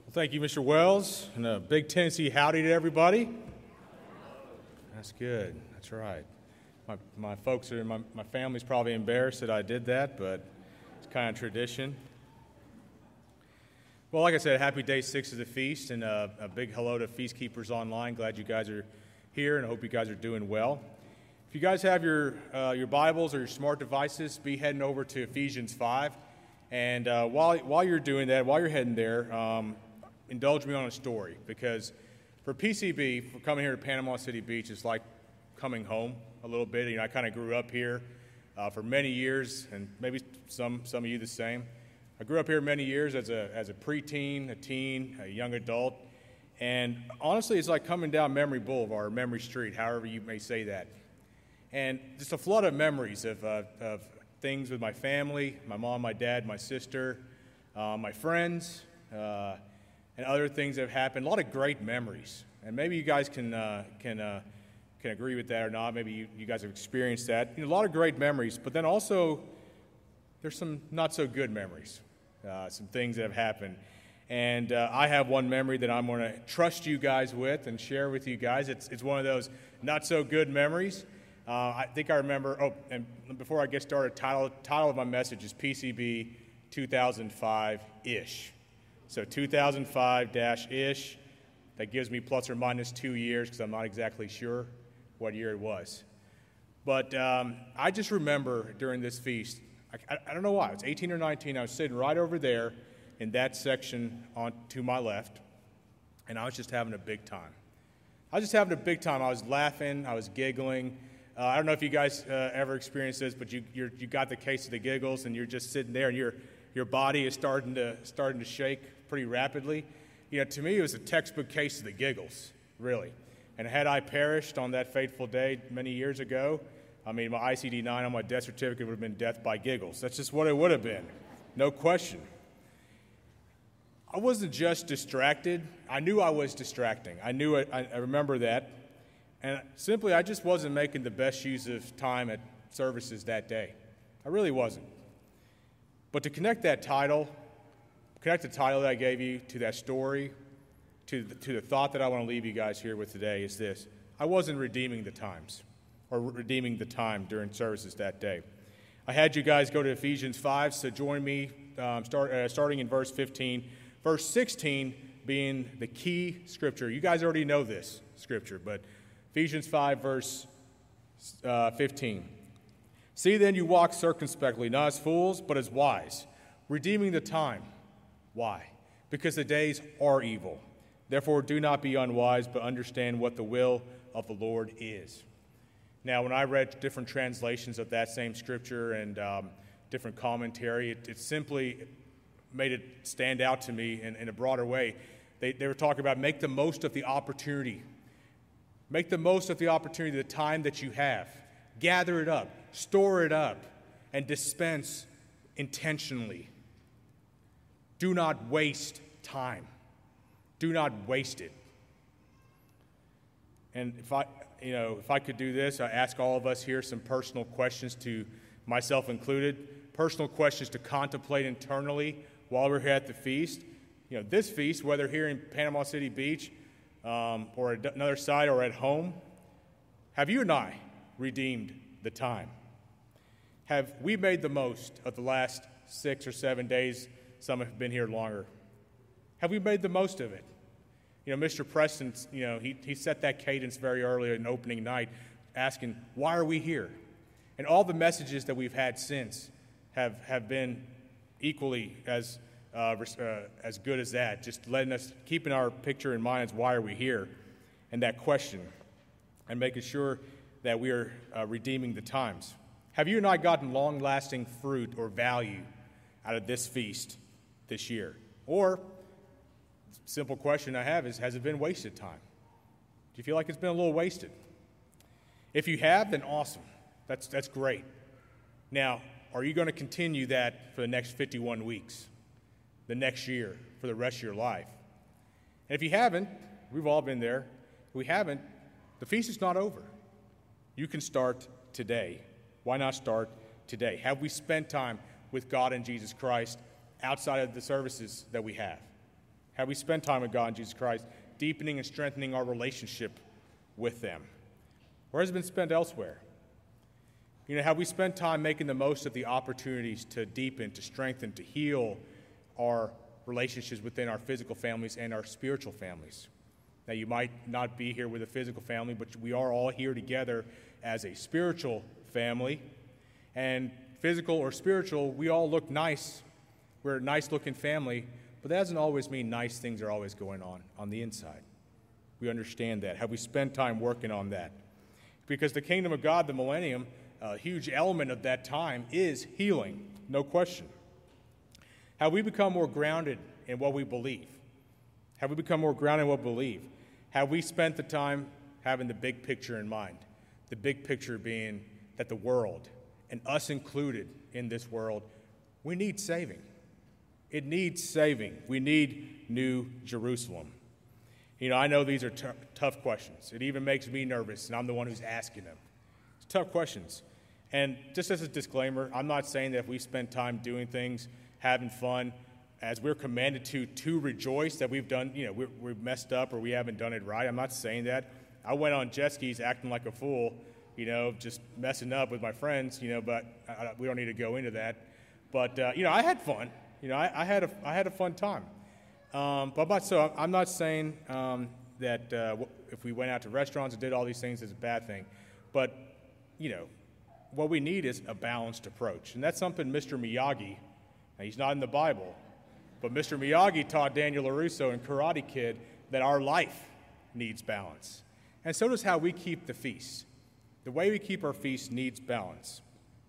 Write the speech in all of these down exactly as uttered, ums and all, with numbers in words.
Well, thank you, Mister Wells, and a big Tennessee howdy to everybody. That's good. That's right. My my folks are my my family's probably embarrassed that I did that, but it's kind of tradition. Well, like I said, happy day six of the feast, and uh, a big hello to Feast Keepers Online. Glad you guys are here, and I hope you guys are doing well. If you guys have your uh, your Bibles or your smart devices, be heading over to Ephesians five. And uh, while while you're doing that, while you're heading there, um, indulge me on a story, because for P C B, for coming here to Panama City Beach, it's like coming home a little bit. You know, I kind of grew up here uh, for many years, and maybe some some of you the same. I grew up here many years as a as a preteen, a teen, a young adult, and honestly, it's like coming down Memory Boulevard, Memory Street, however you may say that, and just a flood of memories of uh, of things with my family, my mom, my dad, my sister, uh, my friends, uh, and other things that have happened. A lot of great memories, and maybe you guys can uh, can uh, can agree with that or not. Maybe you, you guys have experienced that. You know, a lot of great memories, but then also there's some not so good memories, uh, some things that have happened. And uh, I have one memory that I'm going to trust you guys with and share with you guys. It's it's one of those not so good memories. Uh, I think I remember, oh, and before I get started, title title of my message is P C B two thousand five-ish. So two thousand five-ish, that gives me plus or minus two years because I'm not exactly sure what year it was. But um, I just remember during this feast, I, I, I don't know why, I was eighteen or nineteen, I was sitting right over there in that section on to my left, and I was just having a big time. I was just having a big time. I was laughing, I was giggling. Uh, I don't know if you guys uh, ever experienced this, but you you're, you got the case of the giggles, and you're just sitting there, and your your body is starting to starting to shake pretty rapidly. You know, to me, it was a textbook case of the giggles, really. And had I perished on that fateful day many years ago, I mean, my I C D nine on my death certificate would have been death by giggles. That's just what it would have been, no question. I wasn't just distracted. I knew I was distracting. I knew it. I, I remember that. And simply, I just wasn't making the best use of time at services that day. I really wasn't. But to connect that title, connect the title that I gave you to that story, to the, to the thought that I want to leave you guys here with today is this. I wasn't redeeming the times, or redeeming the time during services that day. I had you guys go to Ephesians five, so join me um, start, uh, starting in verse fifteen. Verse sixteen being the key scripture. You guys already know this scripture, but Ephesians five, verse uh, fifteen. See then you walk circumspectly, not as fools, but as wise, redeeming the time. Why? Because the days are evil. Therefore do not be unwise, but understand what the will of the Lord is. Now, when I read different translations of that same scripture and um, different commentary, it, it simply made it stand out to me in, in a broader way. They, they were talking about make the most of the opportunity. Make the most of the opportunity, the time that you have. Gather it up, store it up, and dispense intentionally. Do not waste time. Do not waste it. And if I, you know, if I could do this, I ask all of us here some personal questions, to myself included, personal questions to contemplate internally while we're here at the feast. You know, this feast, whether here in Panama City Beach, Um, or another side, or at home, have you and I redeemed the time? Have we made the most of the last six or seven days? Some have been here longer. Have we made the most of it? You know, Mister Preston, you know, he, he set that cadence very early in opening night, asking, why are we here? And all the messages that we've had since have, have been equally as Uh, uh, as good as that, just letting us, keeping our picture in mind as why are we here, and that question, and making sure that we are uh, redeeming the times. Have you and I gotten long-lasting fruit or value out of this feast this year? Or, simple question I have is, has it been wasted time? Do you feel like it's been a little wasted? If you have, then awesome. That's, that's great. Now, are you going to continue that for the next fifty-one weeks? The next year, for the rest of your life? And if you haven't, we've all been there. If we haven't, the feast is not over. You can start today. Why not start today? Have we spent time with God and Jesus Christ outside of the services that we have? Have we spent time with God and Jesus Christ, deepening and strengthening our relationship with them? Or has it been spent elsewhere? You know, have we spent time making the most of the opportunities to deepen, to strengthen, to heal our relationships within our physical families and our spiritual families? Now, you might not be here with a physical family, but we are all here together as a spiritual family. And physical or spiritual, we all look nice. We're a nice-looking family, but that doesn't always mean nice things are always going on on the inside. We understand that. Have we spent time working on that? Because the kingdom of God, the millennium, a huge element of that time is healing, no question. Have we become more grounded in what we believe? Have we become more grounded in what we believe? Have we spent the time having the big picture in mind? The big picture being that the world, and us included in this world, we need saving. It needs saving. We need New Jerusalem. You know, I know these are t- tough questions. It even makes me nervous, and I'm the one who's asking them. It's tough questions. And just as a disclaimer, I'm not saying that if we spend time doing things, having fun, as we're commanded to, to rejoice that we've done, you know, we're, we're messed up or we haven't done it right. I'm not saying that. I went on jet skis acting like a fool, you know, just messing up with my friends, you know, but I, we don't need to go into that. But, uh, you know, I had fun. You know, I, I had a I had a fun time. Um, but I'm not, so I'm not saying um, that uh, if we went out to restaurants and did all these things, it's a bad thing. But, you know, what we need is a balanced approach. And that's something Mister Miyagi, now he's not in the Bible, but Mister Miyagi taught Daniel LaRusso in Karate Kid that our life needs balance. And so does how we keep the feast. The way we keep our feast needs balance.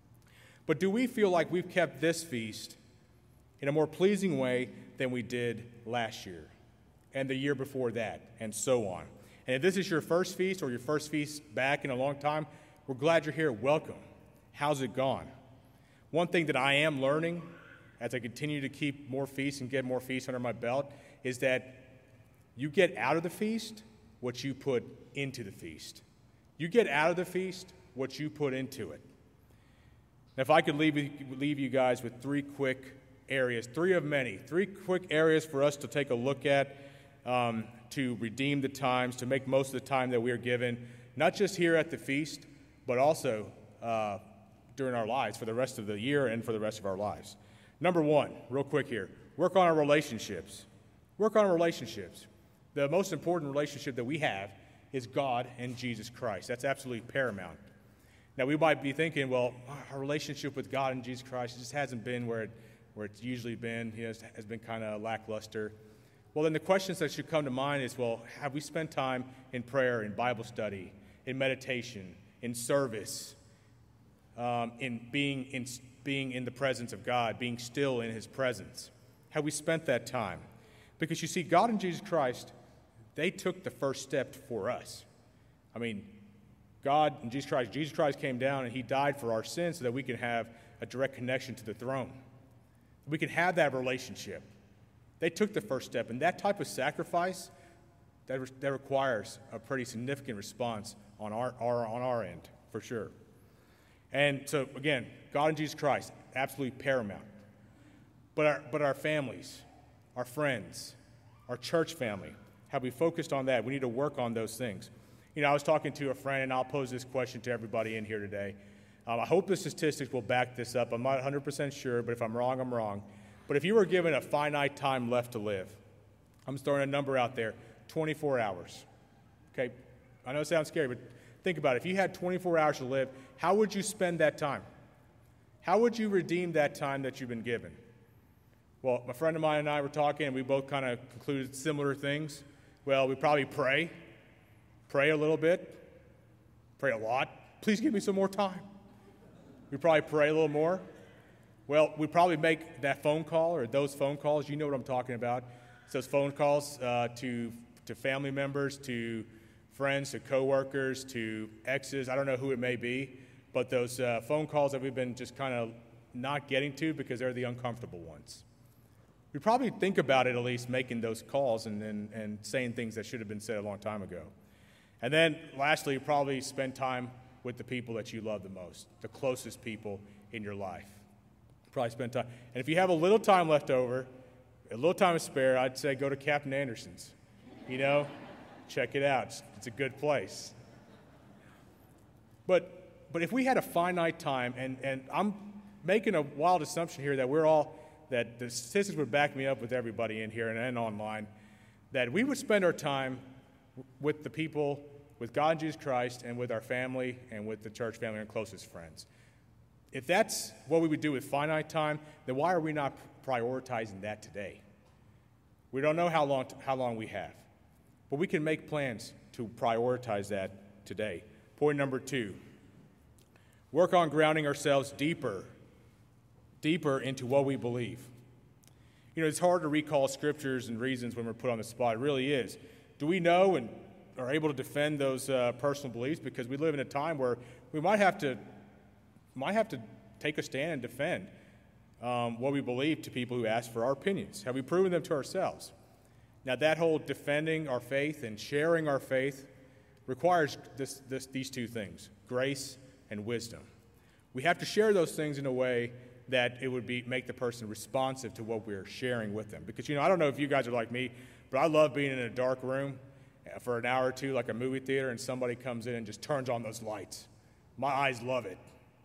But do we feel like we've kept this feast in a more pleasing way than we did last year and the year before that, and so on? And if this is your first feast or your first feast back in a long time, we're glad you're here. Welcome. How's it gone? One thing that I am learning as I continue to keep more feasts and get more feasts under my belt is that you get out of the feast what you put into the feast. You get out of the feast what you put into it. Now, if I could leave, leave you guys with three quick areas, three of many, three quick areas for us to take a look at um, to redeem the times, to make most of the time that we are given, not just here at the feast, but also uh, during our lives for the rest of the year and for the rest of our lives. Number one, real quick here, work on our relationships. Work on our relationships. The most important relationship that we have is God and Jesus Christ. That's absolutely paramount. Now, we might be thinking, well, our relationship with God and Jesus Christ just hasn't been where, it, where it's usually been. You know, it has been kind of lackluster. Well, then the questions that should come to mind is, well, have we spent time in prayer, in Bible study, in meditation, in service, um, in being in being in the presence of God, being still in his presence? Have we spent that time? Because you see, God and Jesus Christ, they took the first step for us. I mean, God and Jesus Christ, Jesus Christ came down and he died for our sins so that we can have a direct connection to the throne. We can have that relationship. They took the first step, and that type of sacrifice, that, re- that requires a pretty significant response on our, our, on our end, for sure. And so, again, God and Jesus Christ, absolutely paramount. But our, but our families, our friends, our church family, have we focused on that? We need to work on those things. You know, I was talking to a friend, and I'll pose this question to everybody in here today. Um, I hope the statistics will back this up. I'm not one hundred percent sure, but if I'm wrong, I'm wrong. But if you were given a finite time left to live, I'm just throwing a number out there, twenty-four hours. Okay, I know it sounds scary, but think about it. If you had twenty-four hours to live, how would you spend that time? How would you redeem that time that you've been given? Well, my friend of mine and I were talking, and we both kind of concluded similar things. Well, we probably pray, pray a little bit, pray a lot. Please give me some more time. We probably pray a little more. Well, we probably make that phone call or those phone calls. You know what I'm talking about. It's those phone calls uh, to to family members, to friends, to coworkers, to exes. I don't know who it may be, but those uh, phone calls that we've been just kind of not getting to because they're the uncomfortable ones. We probably think about it at least, making those calls and, and, and saying things that should have been said a long time ago. And then lastly, probably spend time with the people that you love the most, the closest people in your life. Probably spend time. And if you have a little time left over, a little time to spare, I'd say go to Captain Anderson's. You know, check it out. It's, it's a good place. But but if we had a finite time, and, and I'm making a wild assumption here that we're all, that the statistics would back me up with everybody in here and, and online, that we would spend our time with the people, with God and Jesus Christ, and with our family, and with the church family and closest friends. If that's what we would do with finite time, then why are we not prioritizing that today? We don't know how long how long we have, but we can make plans to prioritize that today. Point number two, work on grounding ourselves deeper, deeper into what we believe. You know, it's hard to recall scriptures and reasons when we're put on the spot. It really is. Do we know and are able to defend those uh, personal beliefs? Because we live in a time where we might have to might have to take a stand and defend um, what we believe to people who ask for our opinions. Have we proven them to ourselves? Now, that whole defending our faith and sharing our faith requires this, this, these two things, grace and wisdom. We have to share those things in a way that it would be make the person responsive to what we're sharing with them. Because, you know, I don't know if you guys are like me, but I love being in a dark room for an hour or two, like a movie theater, and somebody comes in and just turns on those lights. My eyes love it.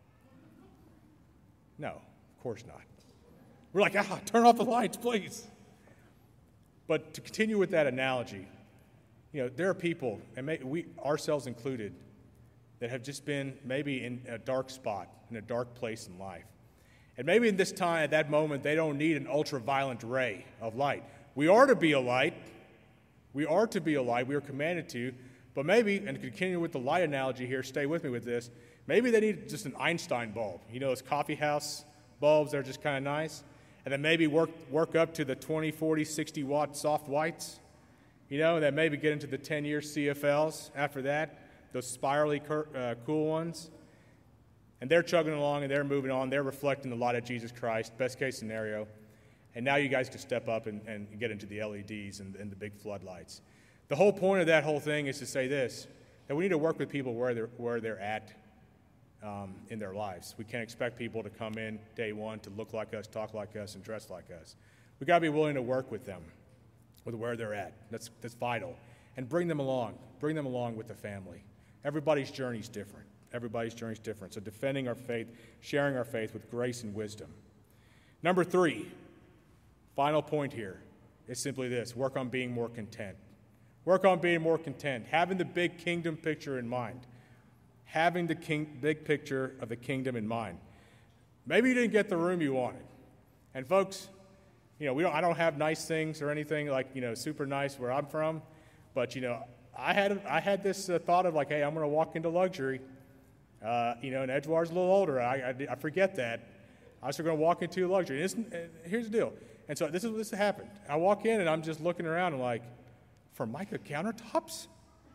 No, of course not. We're like, ah, turn off the lights, please. But to continue with that analogy, you know, there are people, and may, we ourselves included, that have just been maybe in a dark spot, in a dark place in life. And maybe in this time, at that moment, they don't need an ultraviolet ray of light. We are to be a light. We are to be a light. We are commanded to. But maybe, and to continue with the light analogy here, stay with me with this, maybe they need just an Einstein bulb. You know, those coffee house bulbs, they're just kind of nice. And then maybe work work up to the twenty, forty, sixty watt soft whites. You know, and then maybe get into the ten-year C F Ls after that, those spirally cur- uh, cool ones. And they're chugging along and they're moving on. They're reflecting the light of Jesus Christ, best case scenario. And now you guys can step up and, and get into the L E Ds and, and the big floodlights. The whole point of that whole thing is to say this, that we need to work with people where they're, where they're at um, in their lives. We can't expect people to come in day one to look like us, talk like us, and dress like us. We've got to be willing to work with them, with where they're at. That's, that's vital. And bring them along. Bring them along with the family. Everybody's journey is different. Everybody's journey is different. So defending our faith, sharing our faith with grace and wisdom. Number three, final point here is simply this: work on being more content. Work on being more content, having the big kingdom picture in mind. Having the king, big picture of the kingdom in mind. Maybe you didn't get the room you wanted. And folks, you know, we don't, I don't have nice things or anything like, you know, super nice where I'm from. But, you know, I had I had this uh, thought of like, hey, I'm going to walk into luxury. Uh, you know, and Edgewater's a little older. I, I, I forget that. I was going to walk into luxury. And, and here's the deal. And so this is this happened. I walk in and I'm just looking around and like, Formica countertops?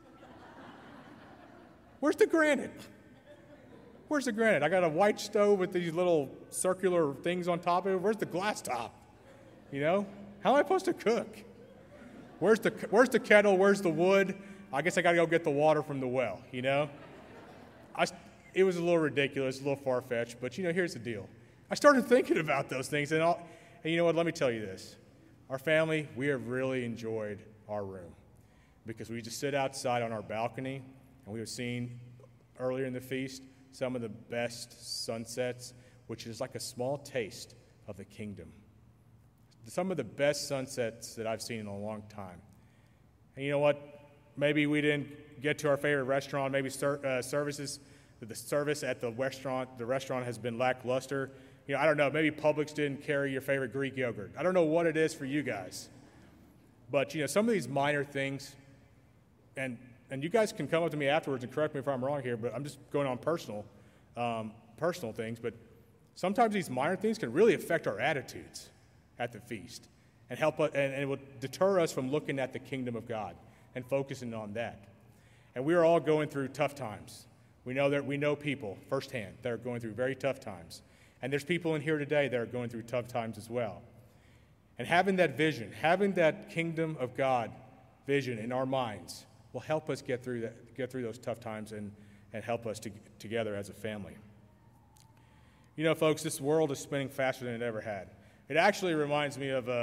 Where's the granite? Where's the granite? I got a white stove with these little circular things on top of it. Where's the glass top? You know? How am I supposed to cook? Where's the Where's the kettle? Where's the wood? I guess I got to go get the water from the well, you know? I, it was a little ridiculous, a little far-fetched, but, you know, here's the deal. I started thinking about those things, and, I'll, and you know what? Let me tell you this. Our family, we have really enjoyed our room because we just sit outside on our balcony, and we have seen earlier in the feast some of the best sunsets, which is like a small taste of the kingdom. Some of the best sunsets that I've seen in a long time. And you know what? Maybe we didn't get to our favorite restaurant. Maybe ser- uh, services, the service at the restaurant, the restaurant has been lackluster. You know, I don't know. Maybe Publix didn't carry your favorite Greek yogurt. I don't know what it is for you guys. But, you know, some of these minor things, and and you guys can come up to me afterwards and correct me if I'm wrong here, but I'm just going on personal, um, personal things. But sometimes these minor things can really affect our attitudes at the feast and help us, and, and it will deter us from looking at the kingdom of God and focusing on that. And we are all going through tough times. We know that we know people firsthand that are going through very tough times. And there's people in here today that are going through tough times as well. And having that vision, having that kingdom of God vision in our minds will help us get through that, get through those tough times and, and help us to, together as a family. You know, folks, this world is spinning faster than it ever had. It actually reminds me of a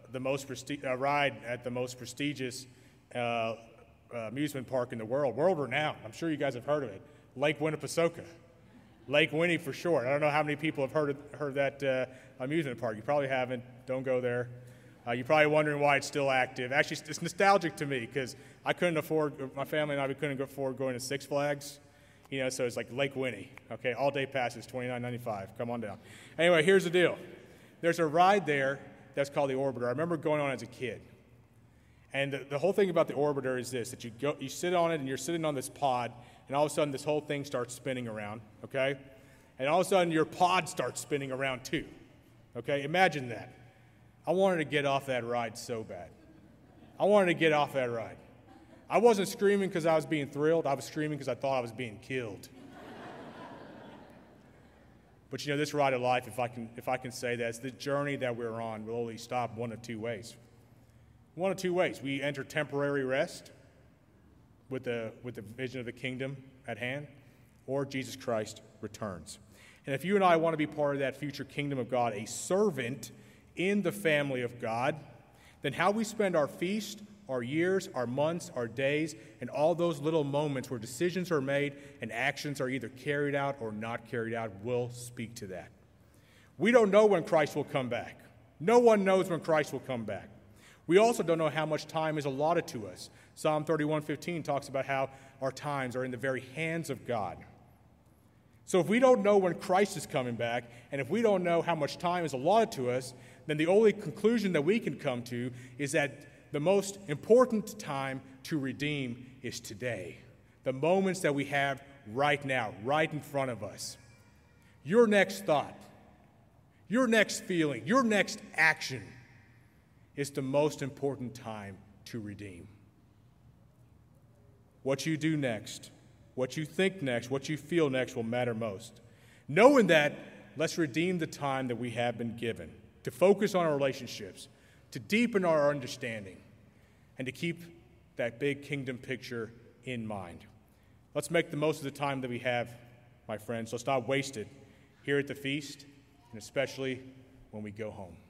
the most presti- uh, ride at the most prestigious uh, uh, amusement park in the world, world renowned. I'm sure you guys have heard of it, Lake Winnipesaukee. Lake Winnie for short. I don't know how many people have heard of, heard of that uh, amusement park. You probably haven't. Don't go there. Uh, you're probably wondering why it's still active. Actually, it's nostalgic to me because I couldn't afford, my family and I, we couldn't afford going to Six Flags. You know, so it's like Lake Winnie. Okay, all day passes, twenty-nine ninety-five. Come on down. Anyway, here's the deal. There's a ride there that's called the Orbiter. I remember going on as a kid. And the, the whole thing about the Orbiter is this, that you go, you sit on it and you're sitting on this pod, and all of a sudden this whole thing starts spinning around, okay? And all of a sudden your pod starts spinning around too, okay? Imagine that. I wanted to get off that ride so bad. I wanted to get off that ride. I wasn't screaming because I was being thrilled. I was screaming because I thought I was being killed. But you know, this ride of life, if I can, if I can say that, it's the journey that we're on will only stop one of two ways. One of two ways. We enter temporary rest with the, with the vision of the kingdom at hand, or Jesus Christ returns. And if you and I want to be part of that future kingdom of God, a servant in the family of God, then how we spend our feast, our years, our months, our days, and all those little moments where decisions are made and actions are either carried out or not carried out will speak to that. We don't know when Christ will come back. No one knows when Christ will come back. We also don't know how much time is allotted to us. Psalm thirty-one fifteen talks about how our times are in the very hands of God. So if we don't know when Christ is coming back, and if we don't know how much time is allotted to us, then the only conclusion that we can come to is that the most important time to redeem is today. The moments that we have right now, right in front of us. Your next thought, your next feeling, your next action is the most important time to redeem. What you do next, what you think next, what you feel next will matter most. Knowing that, let's redeem the time that we have been given to focus on our relationships, to deepen our understanding, and to keep that big kingdom picture in mind. Let's make the most of the time that we have, my friends. Let's not waste it here at the feast, and especially when we go home.